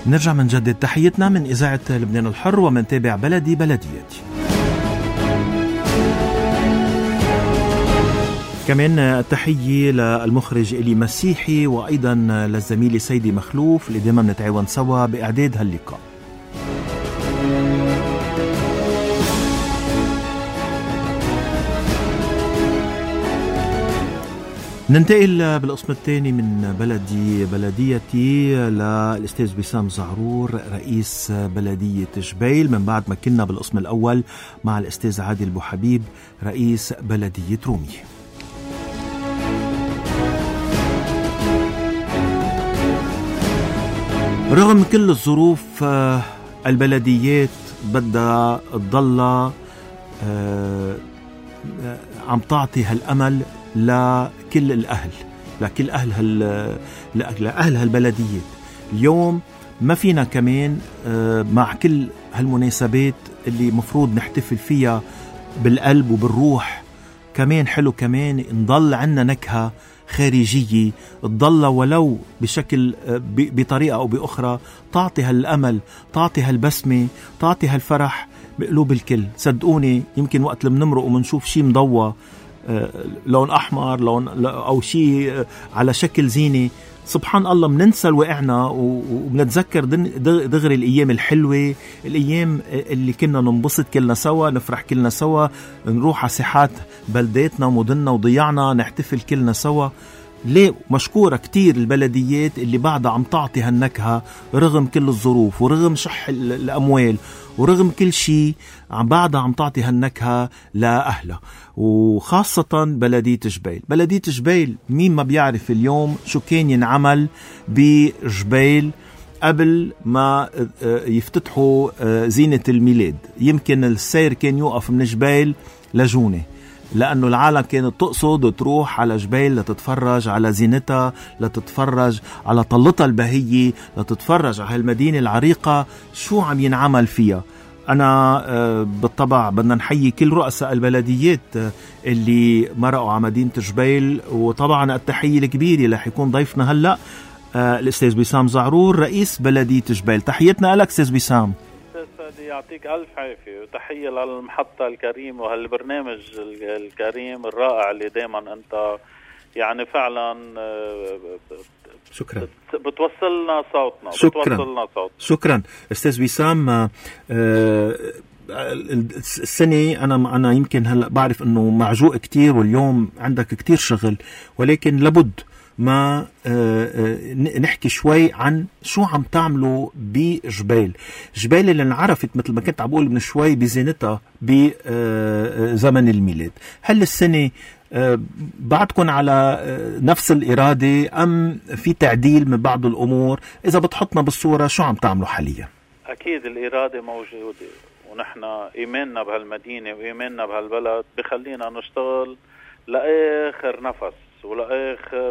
نرجع من جديد تحيتنا من إذاعة لبنان الحر ومن تابع بلدي بلديتي. كمان التحية للمخرج إلي مسيحي وأيضا للزميل سيدي مخلوف اللي دائما نتعاون سوا بإعداد هاللقاء. ننتقل بالقسم الثاني من بلدي بلديتي للأستاذ وسام زعرور رئيس بلدية جبيل، من بعد ما كنا بالقسم الأول مع الأستاذ عادل بوحبيب رئيس بلدية رومي. رغم كل الظروف البلديات بدها تضل عم تعطي هالأمل لكل الأهل، لكل أهل هالبلديات. اليوم ما فينا كمان مع كل هالمناسبات اللي مفروض نحتفل فيها بالقلب وبالروح، كمان حلو كمان نضل عنا نكهة خارجية تضل ولو بشكل بطريقة أو بأخرى تعطي هالأمل، تعطي هالبسمة، تعطي هالفرح بقلوب الكل. صدقوني يمكن وقت لما نمرق ومنشوف شي مضوى لون أحمر لون أو شيء على شكل زينة، سبحان الله مننسى الوقعنا وبنتذكر دغري الأيام الحلوة، الأيام اللي كنا ننبسط كلنا سوا، نفرح كلنا سوا، نروح على ساحات بلداتنا ومدننا وضيعنا نحتفل كلنا سوا. ليه مشكورة كتير البلديات اللي بعدها عم تعطي هالنكهة رغم كل الظروف ورغم شح الأموال ورغم كل شيء، بعدها عم تعطي هالنكهة لأهلها، وخاصة بلدية جبيل. بلدية جبيل مين ما بيعرف اليوم شو كان ينعمل بجبيل قبل ما يفتتحوا زينة الميلاد. يمكن السير كان يوقف من جبيل لجونة، لأنه العالم كانت تقصد تروح على جبيل لتتفرج على زينتها، لتتفرج على طلتها البهية، لتتفرج على المدينة العريقة شو عم ينعمل فيها. أنا بالطبع بدنا نحيي كل رؤساء البلديات اللي مرقوا على مدينة جبيل، وطبعا التحية الكبيرة رح يكون ضيفنا هلأ الأستاذ وسام زعرور رئيس بلدية جبيل. تحيتنا لك أستاذ وسام. يعطيك ألف عافية وتحية للمحطة الكريم وهالبرنامج الكريم الرائع اللي دايما أنت يعني فعلا شكرا بتوصلنا صوتنا. شكرا أستاذ وسام. السنة أنا يمكن هلأ بعرف أنه معجوق كتير واليوم عندك كتير شغل، ولكن لابد ما نحكي شوي عن شو عم تعملوا بجبيل. جبيل اللي انعرفت مثل ما كنت عم بقول من شوي بزينتها بزمن الميلاد. هل السنة بعدكم على نفس الإرادة أم في تعديل من بعض الأمور؟ إذا بتحطنا بالصورة شو عم تعملوا حاليا؟ أكيد الإرادة موجودة، ونحن إيماننا بهالمدينة وإيماننا بهالبلد بخلينا نشتغل لآخر نفس ولآخر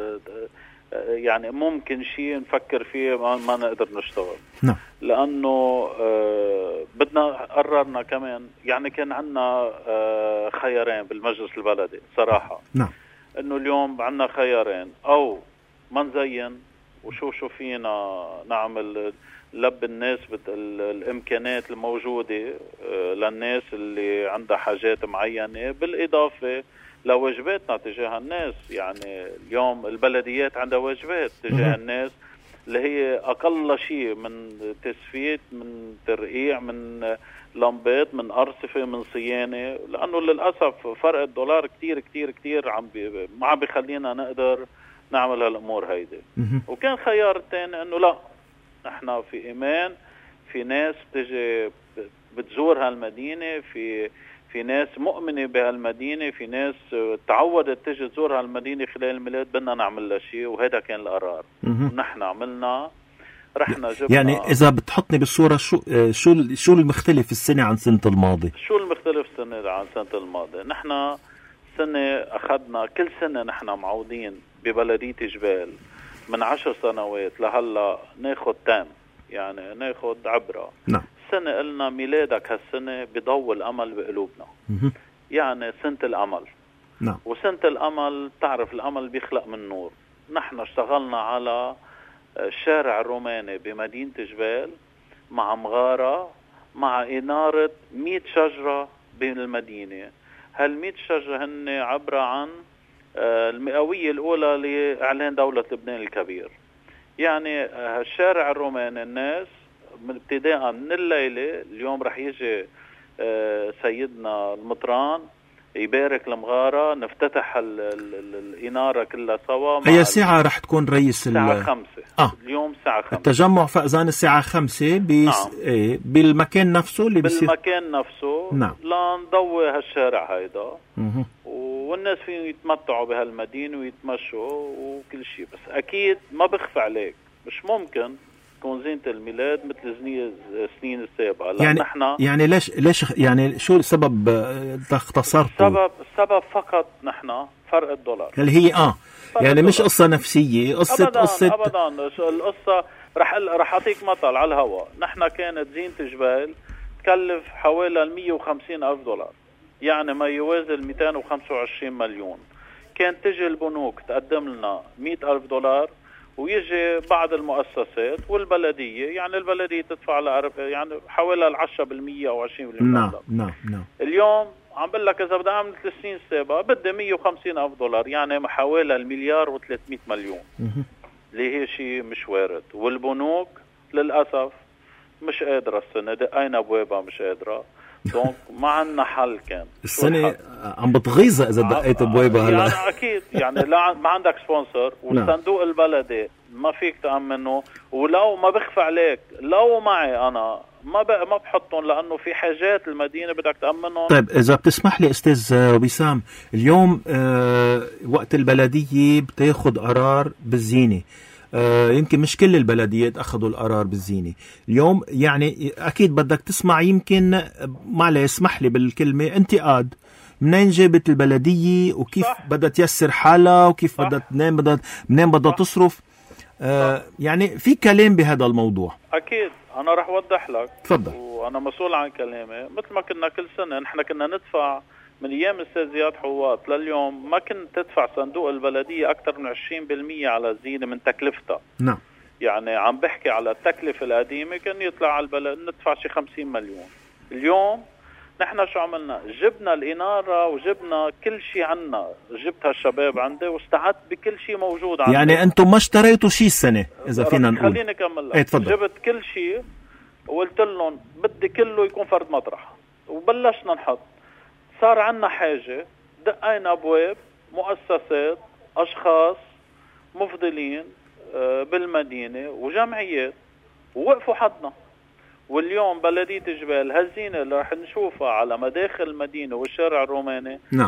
يعني ممكن شيء نفكر فيه ما نقدر نشتغل. نعم. لأنه بدنا قررنا كمان، يعني كان عنا خيارين بالمجلس البلدي صراحة. نعم. إنه اليوم عنا خيارين، أو ما نزين وشو فينا نعمل لب الناس الإمكانيات الموجودة للناس اللي عندها حاجات معينة، بالإضافة لواجباتنا تجاه الناس. يعني اليوم البلديات عندها واجبات تجاه الناس اللي هي أقل شيء من تسفيت، من ترقيع، من لمبات، من أرصفة، من صيانة، لأنه للأسف فرق الدولار كتير كتير كتير ما عم بيخلينا نقدر نعمل هالأمور هيدي. وكان خيار تاني إنه لا، نحن في إيمان، في ناس بتجي بتزور هالمدينة، في ناس مؤمنة بهالمدينة، في ناس تعودت تجي تزور هالمدينة خلال الميلاد، بدنا نعمل لها شيء، وهذا كان القرار. ونحن عملنا، رحنا جبنا. يعني إذا بتحطني بالصورة شو المختلف السنة عن سنة الماضي؟ شو المختلف السنة عن سنة الماضي؟ نحن سنة أخذنا، كل سنة نحن معودين ببلدية جبال من 10 سنوات لهلا ناخد تام، يعني ناخد عبرة. نعم. سنة قلنا ميلادك هالسنة بضوء الأمل بقلوبنا. يعني سنة الأمل. نعم. وسنة الأمل تعرف الأمل بيخلق من نور. نحن اشتغلنا على الشارع الروماني بمدينة جبال مع مغارة مع إنارة 100 شجرة بين المدينة. هال100 شجرة هن عبارة عن المئوية الأولى لإعلان دولة لبنان الكبير. يعني الشارع الروماني الناس ابتداء من الليلة اليوم رح يجي سيدنا المطران يبارك المغارة، نفتتح الإنارة كلها سوا. أي ساعة رح تكون رئيس الساعة 5 اليوم الساعة 5 التجمع فأذان الساعة 5 بالمكان نفسه اللي بالمكان نفسه. نعم. لنضوي هالشارع هيدا والناس فيهم يتمتعوا بهالمدينة ويتمشوا وكل شيء. بس أكيد ما بخفى عليك مش ممكن تكون زينة الميلاد مثل سنين السابقة. يعني ليش يعني شو السبب اختصرته؟ السبب فقط نحن فرق الدولار اللي هي يعني مش قصة نفسية، قصة أبداً. القصة رح أعطيك مثل على الهواء. نحن كانت زينة جبال تكلف حوالي 150,000 دولار، يعني ما يوازي 225 مليون. كانت تجي البنوك تقدم لنا 100,000 دولار ويجي بعض المؤسسات والبلدية، يعني البلدية تدفع يعني حوالي 10% أو 20%. نعم. اليوم عم بقول لك إذا بدي أعمل 3 سنين السابقة بدي 150,000 دولار، يعني حوالي 1,300 مليون اللي هي شيء مش وارد. والبنوك للأسف مش قادرة السنة دقينا أبوابها مش قادرة. دونك ما عندنا حل. كان السنة عم بتغيظها إذا دقيت أبوابها هلا. يعني أكيد يعني لا ما عندك سبونسر، والصندوق البلدي ما فيك تأمنه. ولو ما بخفى عليك لو معي أنا ما بحطهم، لأنه في حاجات المدينة بدك تأمنهم. طيب إذا بتسمح لي أستاذ وسام، اليوم وقت البلدية بتاخد قرار بالزينة، يمكن مش كل البلديات أخذوا القرار بالزينة اليوم. يعني أكيد بدك تسمع، يمكن معلش اسمح لي بالكلمة، انتقاد منين جابت البلدية وكيف بدها تيسر حالها وكيف بدها تنام، منين بدها تصرف. يعني في كلام بهذا الموضوع. أكيد أنا رح أوضح لك. تفضل. وأنا مسؤول عن كلامي. مثل ما كنا كل سنة نحن كنا ندفع من أيام الأستاذ زياد حواط لليوم، ما كنت تدفع صندوق البلدية أكثر من 20% على الزينة من تكلفتها. نعم. يعني عم بحكي على التكلفة القديمة كان يطلع على البلد ندفع شي 50 مليون. اليوم نحن شو عملنا؟ جبنا الإنارة وجبنا كل شيء عنا، جبتها الشباب عندي واستعدت بكل شيء موجود عندي. يعني أنتم ما اشتريتوا شيء السنة إذا فينا نقول. خليني أكمل لك. جبت كل شيء وقلت لهم بدي كله يكون فرد مطرح، وبلشنا نحط. صار عنا حاجة، دقينا أبواب مؤسسات أشخاص مفضلين بالمدينة وجمعيات ووقفوا حدنا. واليوم بلدية جبال هالزينة اللي رح نشوفها على مداخل المدينة والشارع الروماني. نعم.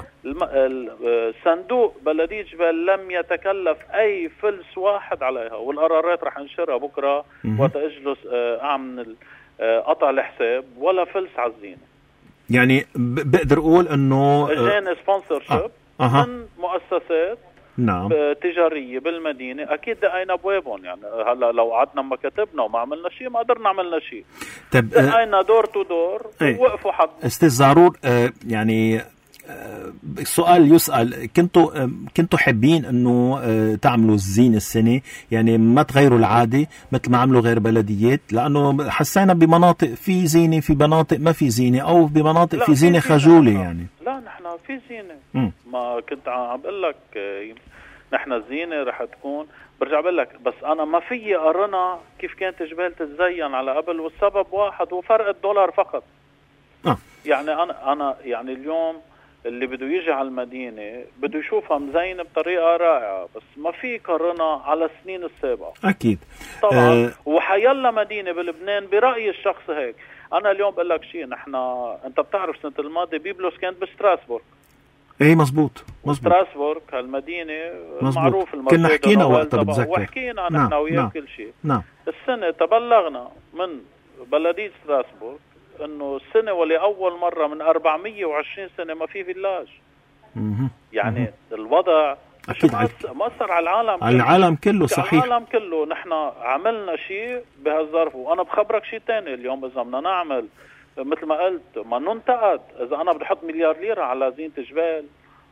صندوق بلدية جبال لم يتكلف أي فلس واحد عليها، والقرارات رح نشرها بكرة وقت أجلس أعمل قطع الحساب، ولا فلس على الزينة. يعني بقدر أقول أنه جاني سبونسرشيب من مؤسسات نعم تجارية بالمدينة. أكيد دقينا أبوابهم. يعني هلا لو قعدنا مكاتبنا وما عملنا شيء ما قدرنا عملنا شيء. دقينا دور تو دور ووقفوا حد. أستاذ زعرور، يعني السؤال يسأل، كنتوا حابين انه تعملوا الزينة السنة، يعني ما تغيروا العادة مثل ما عملوا غير بلديات، لانه حسينا بمناطق في زينة، في مناطق ما في زينة، او بمناطق في زينة خجولة. يعني لا نحن في زينة. ما كنت عم بقول لك نحن الزينة رح تكون، برجع بقول لك بس انا ما في قرنا كيف كانت جبال تتزين على قبل، والسبب واحد وفرق الدولار فقط. يعني انا يعني اليوم اللي بده يجي على المدينة بده يشوفها مزينة بطريقة رائعة، بس ما في قرنا على السنين السابقة. أكيد طبعا. وحيلا مدينة بلبنان برأيي الشخص هيك. أنا اليوم بقول لك شيء، أنت بتعرف سنة الماضي بيبلوس كانت بستراسبورغ. ايه مزبوط. ستراسبورغ هالمدينة معروف كنا حكينا وقتها بتذكر، وحكينا نحن وياه كل شيء. السنة تبلغنا من بلدية ستراسبورغ انه السنة ولأول مرة من 420 سنة ما في فيلاج. يعني الوضع مأثر على العالم، على العالم كله. صحيح، العالم كله. نحن عملنا شيء بهالظرف. وانا بخبرك شيء تاني، اليوم اذا بدنا نعمل مثل ما قلت ما ننتقد، اذا انا بدي احط مليار ليرة على زينة جبال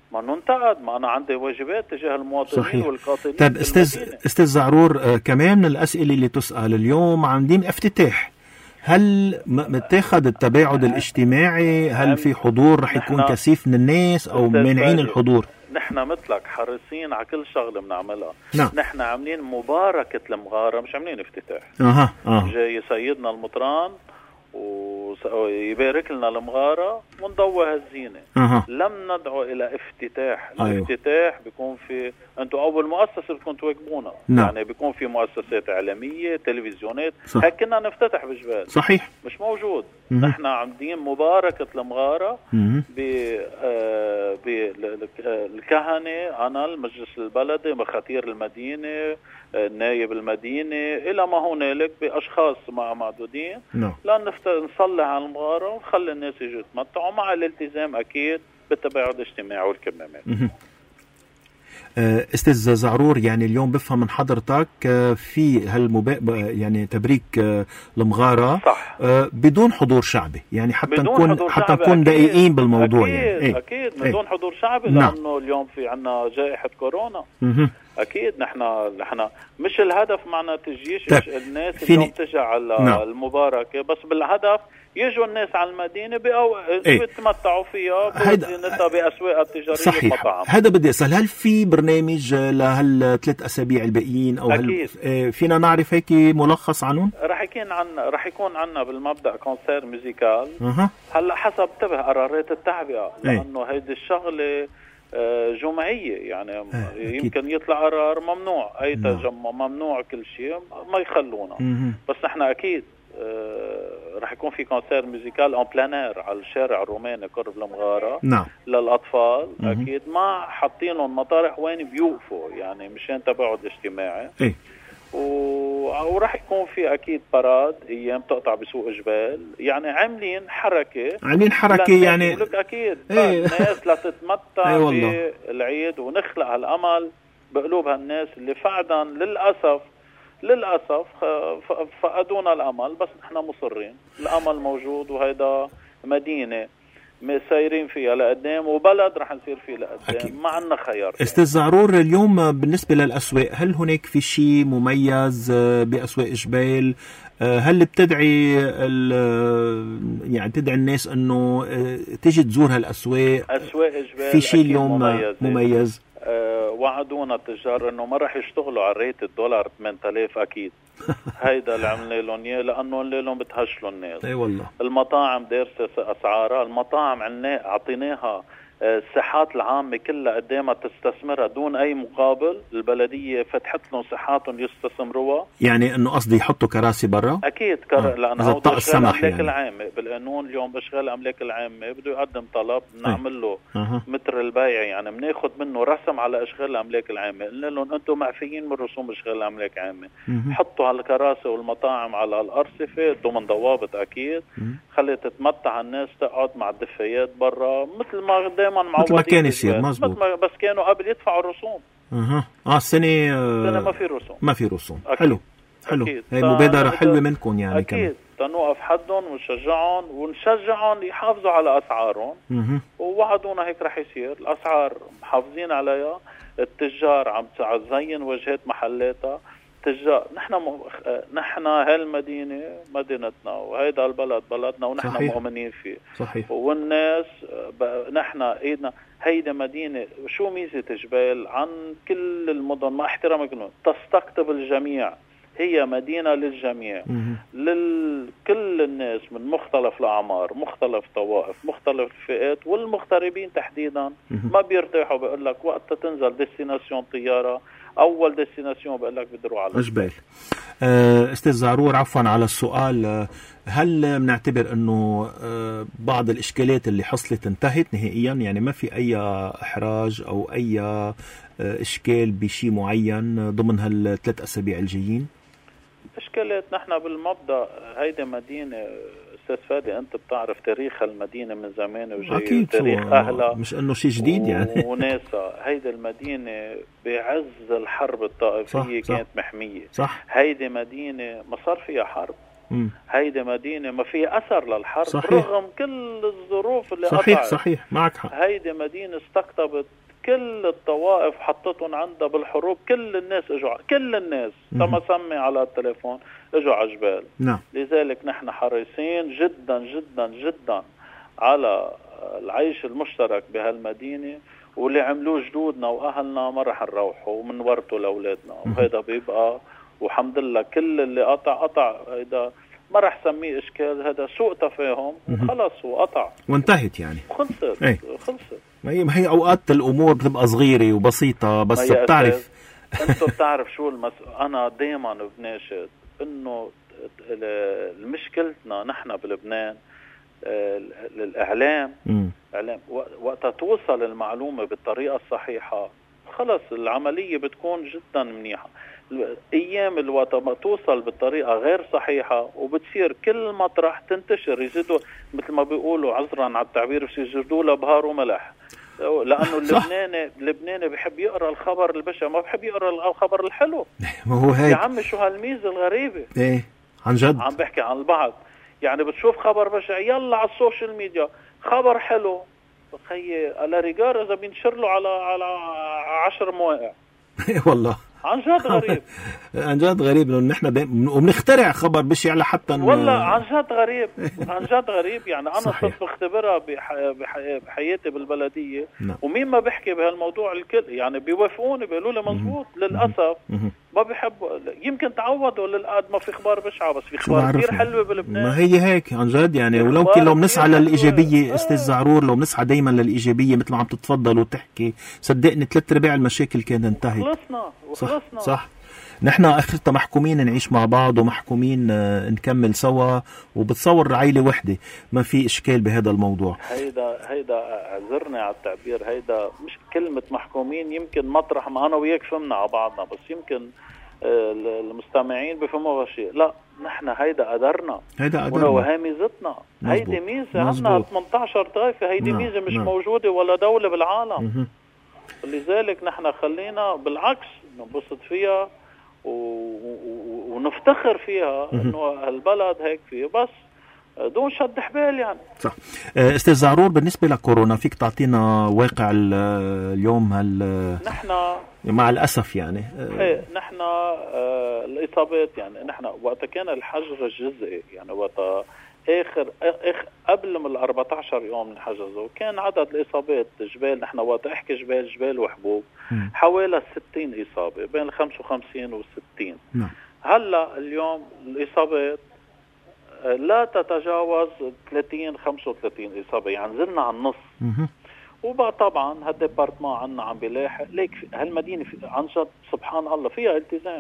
ما ننتقد، ما أنا عندي واجبات تجاه المواطنين. صحيح. والقاتلين. طيب أستاذ زعرور، كمان من الأسئلة اللي تسأل اليوم عن دين افتتاح، هل متاخد التباعد الاجتماعي؟ هل في حضور رح يكون كثيف من الناس أو مانعين الحضور؟ نحن مثلك حريصين على كل شغله بنعملها. نعم. نحن عاملين مباركة المغارة، مش عاملين افتتاح. جاي سيدنا المطران ويبارك لنا المغارة ونضوي هالزينة. لم ندعو إلى افتتاح. الافتتاح بيكون في أنتوا أول مؤسسة بتكون تواكبونا. نعم. يعني بيكون في مؤسسات إعلامية، تلفزيونات. هيك كنا نفتتح بجبال. صحيح. مش موجود. نحن عاملين مباركة المغارة بالكهنة، أنا المجلس البلدي، مخاتير المدينة، نايب المدينة، إلى ما هنالك بأشخاص معدودين. لأن نصلي على المغارة ونخلي الناس يجوا يتمتعوا مع الالتزام أكيد بالتباعد الاجتماعي والكمامات. استاذ زعرور، يعني اليوم بفهم من حضرتك في يعني تبريك المغارة صح. بدون حضور شعبي، يعني حتى نكون دقيقين بالموضوع. أكيد يعني أكيد بدون حضور شعبي. لأنه اليوم في عنا جائحة كورونا. أكيد نحن مش الهدف معنا تجيش الناس اليوم تجي على المباركة، بس بالهدف يجوا الناس على المدينة بيتمتعوا فيها بزينتها بأسواق التجارية. صحيح. هذا بدي أسأل، هل في برنامج لهال3 أسابيع الباقيين، أو فينا نعرف هيك ملخص عنهم؟ رح يكون عنا بالمبدأ كونسير موسيقال. هلا حسب قرارات التعبئة، لأنه هيدي الشغلة جمعية، يعني يمكن يطلع قرار ممنوع أي تجمع، ممنوع كل شيء، ما يخلونا. بس نحن أكيد رح يكون في كونسير موسيقال اون بلانير على الشارع الروماني قرب المغارة. نعم. للأطفال. أكيد ما حاطين لهم مطارح وين بيوقفوا، يعني مشان تباعد اجتماعي. ورح يكون في أكيد براد أيام تقطع بسوق جبال، يعني عاملين حركة يعني أكيد الناس لا تتمتع بالعيد، ونخلق هالأمل بقلوب هالناس اللي فعلا للأسف فقدونا الأمل. بس نحن مصرين، الأمل موجود، وهيدا مدينة سايرين فيها لقدام، وبلد رح نسير فيه لقدام. ما عنا خيار. استاذ زعرور، اليوم بالنسبة للأسواق، هل هناك في شيء مميز بأسواق جبال؟ هل بتدعي يعني تدعي الناس انه تيجي تزور هالأسواق؟ أسواق جبال في شيء اليوم مميز؟ وعدونا التجار انه ما رح يشتغلوا على ريت $8,000 أكيد. هيدا اللي عملنا لهم اياه، لانه لهم بتهشلوا الناس. اي والله. المطاعم دارسه اسعارها، المطاعم اعطيناها الساحات العامة كلها قدامها تستثمرها دون أي مقابل. البلدية فتحت لهم ساحاتهم يستثمروها. يعني إنه قصدي يحطوا كراسي برا؟ أكيد لأن هذا إشغال الأملاك العامة بالقانون. اليوم بإشغال الأملاك العامة بده يقدم طلب نعمل له متر البيع، يعني بناخد منه رسم على إشغال الأملاك العامة. قلنا لهم أنتم معفيين من رسوم إشغال الأملاك العامة، حطوا هالكراسي والمطاعم على الأرصفة ضمن ضوابط أكيد. خلي تتمتع الناس، تقعد مع الدفايات برا مثل ما دائما مثل ما كان يصير. مزبوط. بس كانوا قبل يدفعوا الرسوم. السنة ما في رسوم. حلو. هي مبادرة حلوة منكم يعني. أكيد تنوقف حدهم ونشجعهم يحافظوا على أسعارهم. ووعدونا هيك رح يصير. الأسعار محافظين عليها، التجار عم تزين وجهات محلاتها. نحن هالمدينة مدينتنا، وهيدا البلد بلدنا، ونحن صحيح. مؤمنين فيه. صحيح. والناس نحن ايدنا. هيدا مدينة شو ميزة جبال عن كل المدن، ما احترامك، تستقطب الجميع. هي مدينة للجميع، لكل الناس من مختلف الأعمار، مختلف طوائف، مختلف الفئات، والمغتربين تحديدا ما بيرتاحوا. بيقول لك وقت تنزل ديستيناسيون طيارة، أول ديستيناسيون بقول لك بدروا على جبال. أستاذ زعرور، عفوا على السؤال، هل بنعتبر أنه بعض الإشكالات اللي حصلت انتهت نهائيا؟ يعني ما في أي إحراج أو أي إشكال بشيء معين ضمن هال3 أسابيع الجايين؟ إشكالات نحن بالمبدأ هيدا مدينة أستاذ فادي، أنت بتعرف تاريخ المدينة من زمان وجاي، تاريخ أهلها، مش أنه شيء جديد يعني. وناسا هيدا المدينة بعز الحرب الطائفية صح. كانت محمية. صح. هيدا مدينة ما صار فيها حرب، هيدي مدينة ما فيها أثر للحرب. صحيح. رغم كل الظروف اللي صحيح قطعت. صحيح معك حق. هيدي مدينة استقطبت كل الطوائف، حطتهم عندها بالحروب. كل الناس اجوا، كل الناس تم سمي على التليفون اجوا على جبال. نعم. لذلك نحن حريصين جدا جدا جدا على العيش المشترك بهالمدينة، واللي عملوه جدودنا واهلنا ما رح نروحه ومنورته لاولادنا. وهذا بيبقى، والحمد لله كل اللي قطع هيدا ما رح سميه اشكال، هذا سوء تفاهم وخلص وقطع وانتهت يعني. خلصت. ايه. خلصت. ما هي اوقات الامور بتبقى صغيره وبسيطه، بس بتعرف انتوا بتعرف شو انا دايما بناشد انه مشكلتنا نحن بلبنان الاعلام. وقت توصل المعلومه بالطريقه الصحيحه خلص العمليه بتكون جدا منيحه. ايام الوقت ما توصل بالطريقه غير صحيحه وبتصير كل مطرح تنتشر، يزيدوا مثل ما بيقولوا عذرا على التعبير يزيدوا لها بهار وملح. لانه اللبناني بيحب يقرا الخبر البشع، ما بيحب يقرا الخبر الحلو. ما هو هيك يا عمي شو هالميزه الغريبه. ايه عن جد عم بحكي عن البعض، يعني بتشوف خبر بشع يلا على السوشيال ميديا خبر حلو خيي على ريجار اذا بينشر له على 10 مواقع. والله عن جد غريب. عن جد غريب انه نحن وبنخترع خبر بشع لحتى والله عن جد غريب. عن جد غريب. يعني انا صحيح. صرت بختبرها بحياتي بالبلديه. ومين ما بحكي بهالموضوع الكل يعني بيوافقوني بيقولوا لي مزبوط. للاسف ما بيحبوا، يمكن تعودوا للقد ما في اخبار بشعه، بس في اخبار كثير حلوه بلبنان. ما هي هيك عن جد يعني. ولو لو بنسعى للايجابيه استاذ زعرور، لو بنسعى دايما للايجابيه مثل ما عم تتفضل وتحكي، صدقني 3/4 المشاكل كانت انتهت. خلصنا. صح. نحن اخرتها محكومين نعيش مع بعض ومحكومين نكمل سوا، وبتصور عائله وحده، ما في اشكال بهذا الموضوع. هيدا اعذرني على التعبير، هيدا مش كلمه محكومين. يمكن مطرح ما انا وياك فهمنا على بعضنا، بس يمكن المستمعين بفهموا شيء. لا نحن هيدا قدرنا وهي ميزتنا. هيدي ميزه عندنا 18 طائفه. هيدي ميزه مش موجوده ولا دوله بالعالم. لذلك نحن خلينا بالعكس ننبسط فيها ونفتخر فيها انه البلد هيك فيه، بس دون شد حبال يعني. صح. استاذ زعرور، بالنسبه لكورونا فيك تعطينا واقع اليوم نحن مع الاسف يعني نحن الاصابات يعني نحن وقت كان الحجر الجزئي يعني وقت اخر قبل من 14 يوم من حجزه كان عدد الاصابات جبال، نحن وقت احكي جبال وحبوب حوالي 60 اصابه بين 55 و 60. هلا اليوم الاصابات لا تتجاوز 30-35 اصابه، يعني نزلنا على النص. وبقى طبعا هالديبارتمان عنا عم بيلاحق. ليك هالمدينه عن جد سبحان الله فيها التزام،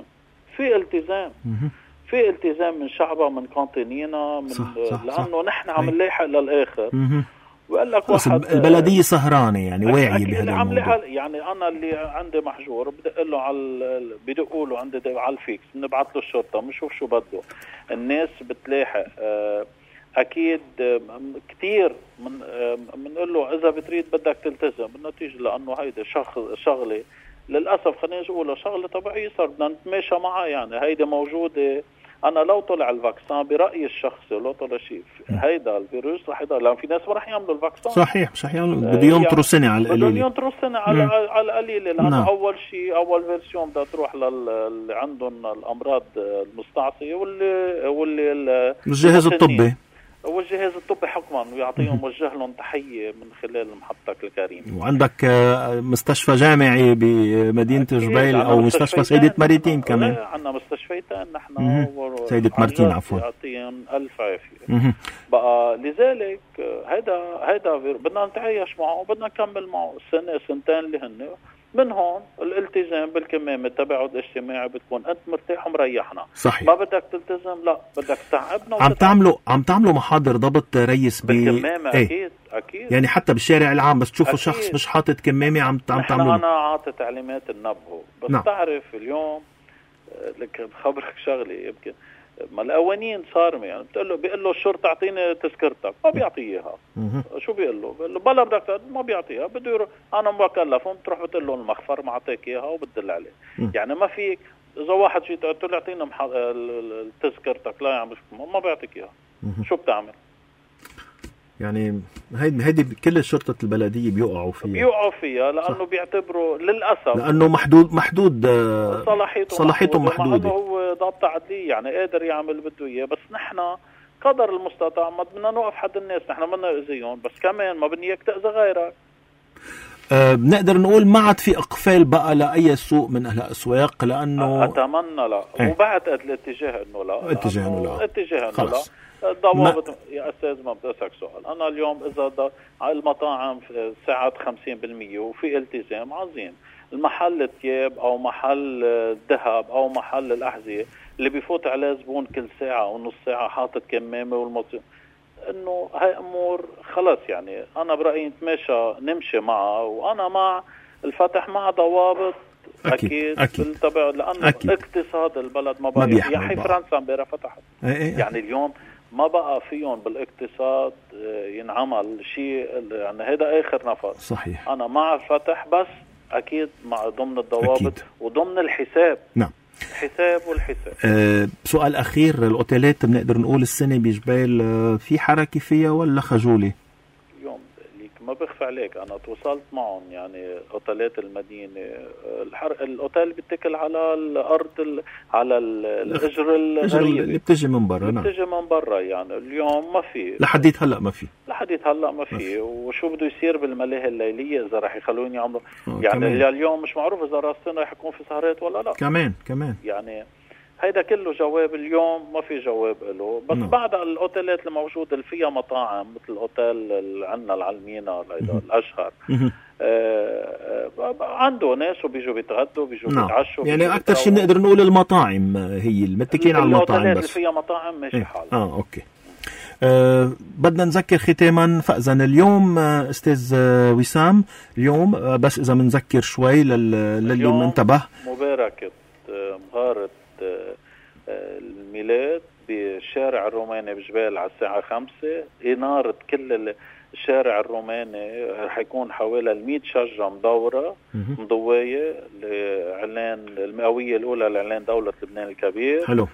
في التزام من شعبها، من قانونينا، من صح. لانه نحن عم نلاحق للاخر. وقال لك واحد البلديه سهرانه يعني واعيه بهذا الموضوع. يعني انا اللي عندي محجور بدق له بدقوا له عندي على الفيكس، بنبعث له الشرطه بنشوف شو بده. الناس بتلاحق. اكيد كثير بنقول له اذا بتريد بدك تلتزم بالنتيجه، لانه هيدا شغله للاسف خلينا نقول شغله طبيعيه صار بدنا نتماشى معها. يعني هيدا موجوده. انا لو طلع الفاكسان برايي الشخصي لو طلع شيء هيدا الفيروس رح يضل، لان في ناس ما رح يعملوا الفاكسان. صحيح مش رح يعملوا، بده ينطروا سنه على القليله. بده ينطروا سنه على القليله، لانه اول شيء اول فيرسيون بدها تروح للي عندهم الامراض المستعصيه واللي الجهاز الطبي والجهاز الطبي حكما، ويعطيهم وجه لهم تحيه من خلال محطتك الكريم. وعندك مستشفى جامعي بمدينه جبيل او مستشفى سيدة مريتين كمان. عندنا مستشفيتين نحن سيدة مرتين عفوا، يعطيهم الف عافيه. بقى لذلك هيدا بدنا نتعايش معه وبدنا نكمل معه سنه سنتين اللي هن من هون. الالتزام بالكمامه، التباعد الاجتماعي، بتكون انت مرتاح ومريحنا. صحيح. ما بدك تلتزم، لا بدك تعبنا. عم تعملوا محاضر ضبط ريس بالكمامه. اكيد يعني حتى بالشارع العام بس تشوفوا شخص مش حاطط كمامه عم تعملوا. انا عاطي تعليمات النبهه بس. تعرف اليوم لك خبرك شغله يمكن ما الاولين صارمه، يعني بيقول له الشرطه اعطيني تذكرتك، ما بيعطيها. شو بيقول له بلا بدك، ما بيعطيها. بده يروح انا مكلفهم، بتروح بتقول له المخفر ما اعطيك اياها وبتدل عليه. يعني ما فيك اذا واحد جيت قلت له اعطينا تذكرتك، لا يا عم ما بيعطيك اياها. شو بتعمل؟ يعني هيدي كل شرطة البلدية بيوقعوا فيها لأنه بيعتبروا للأسف لأنه محدود صلاحيته محدودة. هو ضابطة عدلية يعني قادر يعمل بده إياه، بس نحن قدر المستطاع ما بدنا نوقف حد الناس، نحن بدنا نأذيهم بس كمان ما بدنا إياك تأذى غيرك. بنقدر نقول ما عاد في إقفال بقى لأي سوق من أهل الأسواق، لأنه أتمنى لا وبعتقد الاتجاه إنه لا، اتجاه إنه لا. الضوابط يا أستاذ ما بدي أسألك سؤال. أنا اليوم إذا المطاعم ساعات 50% وفي التزام عظيم، المحل الثياب أو محل الذهب أو محل الأحذية اللي بيفوت عليه زبون كل ساعة ونص ساعة حاطط كمامة إنه هاي أمور خلاص يعني أنا برأيي نمشي معها، وأنا مع الفتح مع ضوابط أكيد بالطبع، لأنه اقتصاد البلد ما بقى يا حي فرنسا امبارح فتحت يعني اليوم ما بقى فيهم بالاقتصاد ينعمل شيء يعني هذا آخر نفس. صحيح. أنا مع الفتح بس أكيد مع ضمن الضوابط أكيد. وضمن الحساب. نعم. الحساب والحساب. سؤال أخير، الأوتيلات بنقدر نقول السنة بجبال في حركة فيها ولا خجولة؟ اليوم ليك ما بخفى عليك أنا تواصلت معهم يعني أوتيلات المدينة، الأوتيل بيتكل على الأرض على الأجر الغريبة اللي بتجي من برا. نعم. بتجي من برا يعني اليوم ما في لحديت هلأ ما في. وشو بده يصير بالملاهي الليلية إذا رح يخلون يعملوا يعني اليوم مش معروف إذا راسنا رح يكون في سهرات ولا لا. كمان يعني هيدا كله جواب اليوم ما في جواب له، بس بعد الأوتيلات الموجودة اللي فيها مطاعم مثل الأوتيل اللي عندنا العلمينا الأشهر عنده ناس وبيجوا بيتغدوا بيجوا بيتعشوا يعني أكثر شيء نقدر نقول المطاعم هي المتكين على المطاعم بس اللي فيها مطاعم ماشي حال. أوكي. بدنا نذكر ختاما فأذن اليوم أستاذ وسام، اليوم بس إذا منذكر شوي للي منتبه، مباركة مغارة الميلاد بالشارع الروماني بجبال على الساعة 5، إنارة كل الشارع الروماني رح يكون حوالي 100 شجرة مدورة مضوية لإعلان المئوية الأولى لإعلان دولة لبنان الكبير. حلو.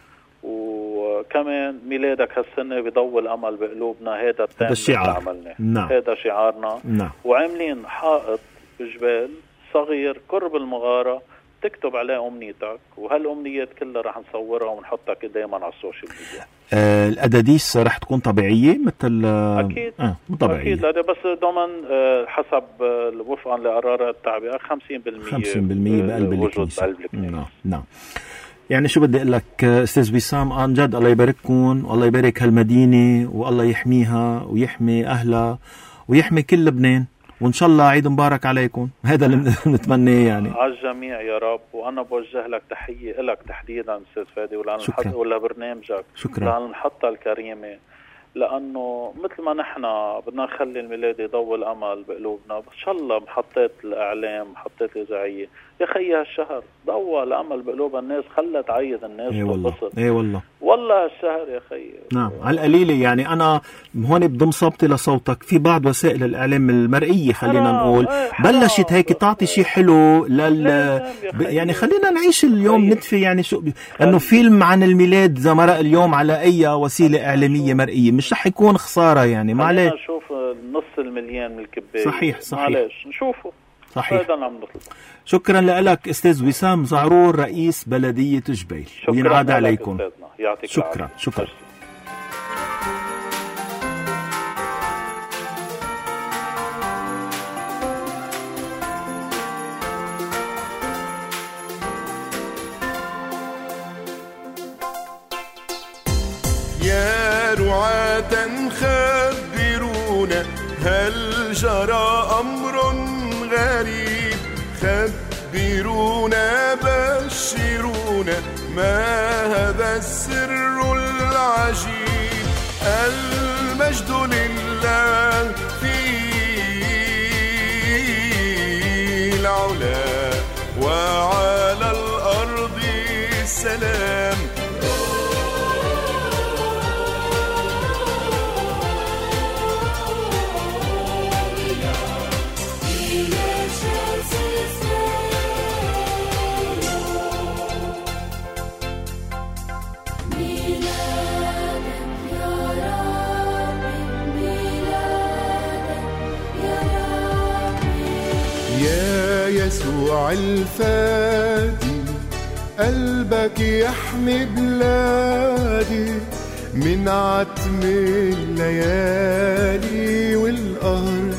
وكمان ميلادك هالسنة بيضوي الأمل بقلوبنا، هذا الشعار عملناه. نعم. هذا شعارنا. نعم. وعاملين حائط بجبال صغير قرب المغارة تكتب عليه أمنيتك، وهالأمنيات كلها رح نصورها ونحطها دائما على السوشيال ميديا. الأداديس رح تكون طبيعية مثل أكيد طبيعية أكيد، بس ضمن حسب وفقا لقرارات التعبئة 50% بقلب الكنيسة. نعم. يعني شو بدي أقول لك أستاذ وسام، عن جد الله يبارككم والله يبارك هالمدينة والله يحميها ويحمي أهلها ويحمي كل لبنان، وإن شاء الله عيد مبارك عليكم، هذا اللي نتمنيه يعني على الجميع يا رب. وأنا بوجه لك تحية لك تحديدا أستاذ فادي ولبرنامجك لهالمحطة الكريمة، لأنه مثل ما نحن بدنا نخلي الميلاد يضوي الأمل بقلوبنا، إن شاء الله محطات الإعلام محطات الإذاعية يا خي هالشهر ضوى الأمل بقلوب الناس، خلت عيد الناس تنبسط. والله الشهر يا خي. نعم على القليلة يعني. أنا هون بضم صوتي لصوتك في بعض وسائل الإعلام المرئية خلينا نقول بلشت هيك تعطي شيء حلو يعني خلينا نعيش اليوم ندفي يعني شو أنه فيلم عن الميلاد إذا مرق اليوم على أي وسيلة إعلامية مرئية مش رح يكون خسارة يعني. معلش نشوف نص المليون من الكباية. صحيح. معلش نشوفه. صحيح. شكرا لك أستاذ وسام زعرور رئيس بلدية جبيل، وينعاد عليكم. شكرا. يا رعاة خبرونا هل جرى أمر غريب، خبرونا بشرونا ما هذا السر العجيب. المجد لله في العلا وعلى الأرض السلام. يسوع الفادي قلبك يحمي بلادي من عتم الليالي والقهر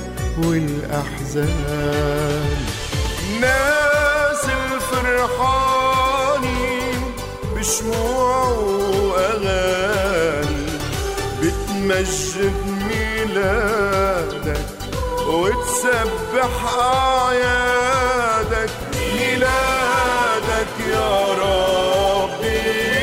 والأحزان. ناس الفرحاني بشموع وأغاني بتمجد ميلادك وتسبح أعيادك. ميلادك يا ربي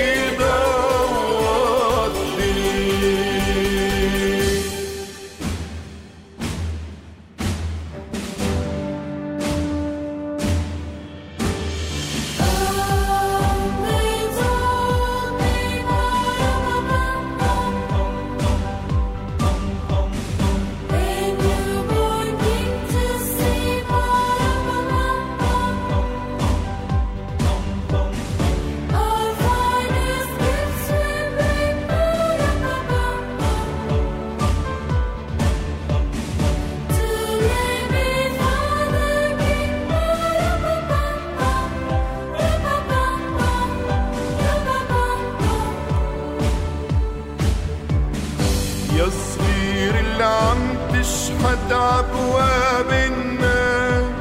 تشحت أبواب النار.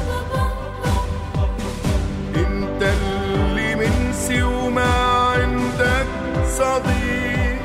انت اللي منسي وما عندك صديق.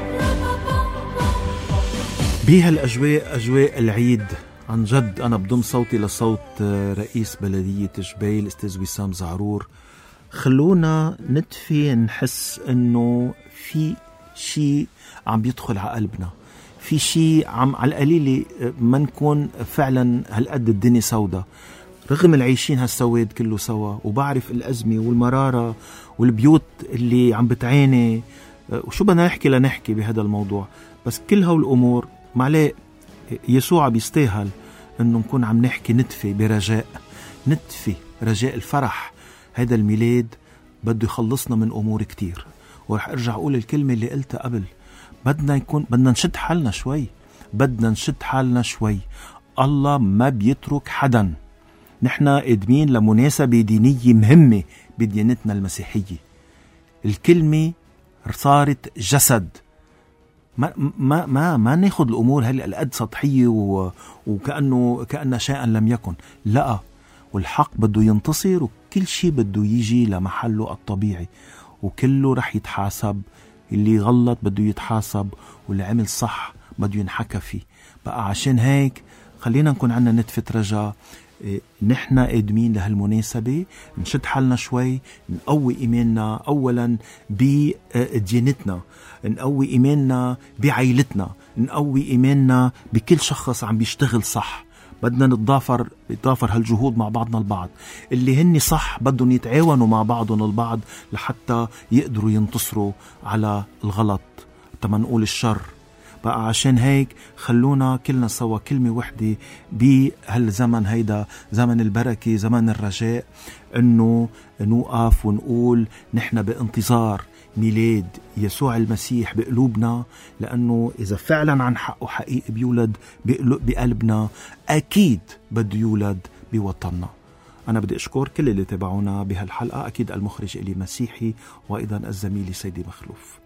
بهالأجواء أجواء العيد عن جد أنا بضم صوتي لصوت رئيس بلدية جبيل أستاذ وسام زعرور. خلونا نتفي نحس إنه في شيء عم بيدخل على قلبنا، في شيء عم على القليل ما نكون فعلا هالقد الدنيا سودة رغم العيشين هالسواد كله سوا. وبعرف الأزمة والمرارة والبيوت اللي عم بتعاني وشو بدنا نحكي لنحكي بهذا الموضوع. بس كل هالأمور معليه يسوع بيستاهل إنه نكون عم نحكي نتفي برجاء، نتفي رجاء الفرح. هذا الميلاد بده يخلصنا من أمور كتير. ورح أرجع أقول الكلمة اللي قلتها قبل، بدنا نشد حالنا شوي. الله ما بيترك حدا. نحنا قادمين لمناسبة دينية مهمة بديانتنا المسيحية. الكلمة صارت جسد. ما ناخد الأمور هالقد سطحية وكأنه شيئا لم يكن. لا، والحق بده ينتصر وكل شيء بده يجي لمحله الطبيعي وكله رح يتحاسب. اللي غلط بده يتحاسب واللي عمل صح بده ينحكى فيه. بقى عشان هيك خلينا نكون عنا نتفة رجاء. نحنا قادمين لهالمناسبة نشد حالنا شوي، نقوي إيماننا أولا بديانتنا، نقوي إيماننا بعائلتنا، نقوي إيماننا بكل شخص عم بيشتغل صح. بدنا نتضافر هالجهود مع بعضنا البعض. اللي هني صح بدهم يتعاونوا مع بعضهم البعض لحتى يقدروا ينتصروا على الغلط تما نقول الشر. بقى عشان هيك خلونا كلنا سوا كلمة وحدة بهالزمن هيدا، زمن البركة، زمن الرجاء، انه نوقف ونقول نحن بانتظار ميلاد يسوع المسيح بقلوبنا. لأنه إذا فعلا عن حقه حقيقي بيولد بقلبنا، أكيد بده يولد بوطننا. أنا بدي أشكر كل اللي تابعونا بهالحلقة، أكيد المخرج إلي مسيحي وأيضا الزميل سيدي مخلوف.